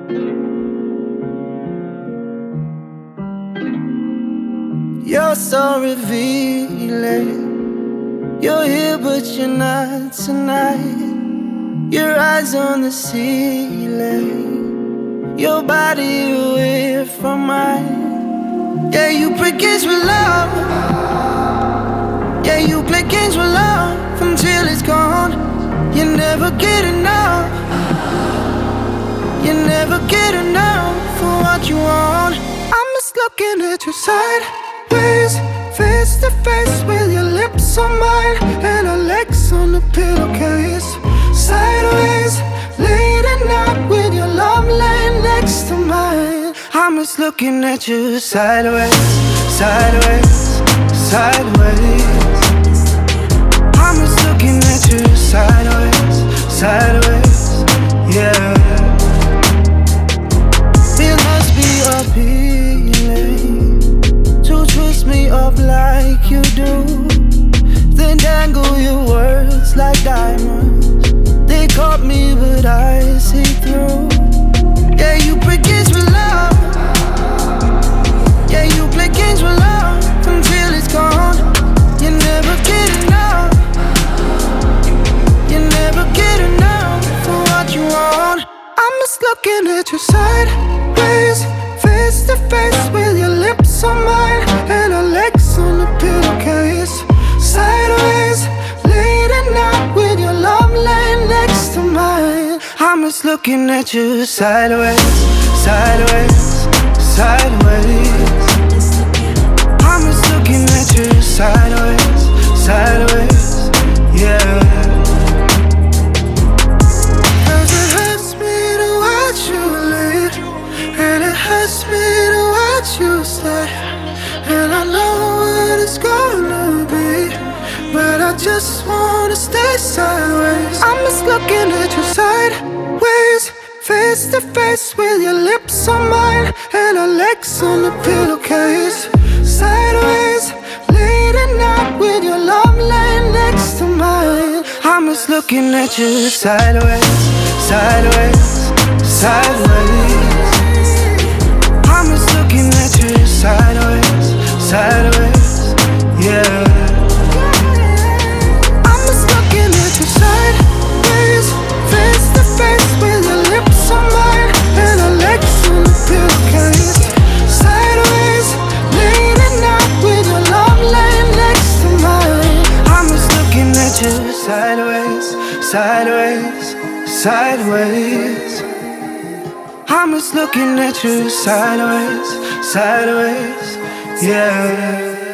You're so revealing. You're here but you're not tonight. Your eyes on the ceiling, your body away from mine. Yeah, you play games with love. Yeah, you play games with love until it's gone. You never get enough. You never get enough for what you want. I'm just looking at you sideways, face to face with your lips on mine and our legs on the pillowcase. Sideways, late at night with your love laying next to mine. I'm just looking at you sideways, sideways, sideways. I'm just looking at you sideways, sideways, yeah. It must be appealing to twist me up like you do, then dangle your words like diamonds. They caught me but I see through. Yeah, you play games with love. Yeah, you play games with love until it's gone. You never get enough. You never get enough for what you want. I'm just looking at you sideways, face to face with your lips on mine and our legs on the pillowcase. Sideways, late at night with your love laying next to mine. I'm just looking at you sideways, sideways, sideways. I'm just looking at you sideways, sideways, yeah. Cause it hurts me to watch you leave, and it hurts me to watch you stay. And I know what it's gonna be, but I just wanna stay sideways. I'm just looking at you sideways, face to face with your lips on mine and our legs on the pillowcase. Sideways, late at night with your love laying next to mine. I'm just looking at you sideways, sideways, sideways. I'm just looking at you sideways, sideways, yeah. I'm just looking at you sideways, face to face with your lips on mine and our legs on the pillowcase. Sideways, late at night with your love laying next to mine. I'm just looking at you sideways, sideways, sideways. I'm just looking at you sideways, sideways, yeah.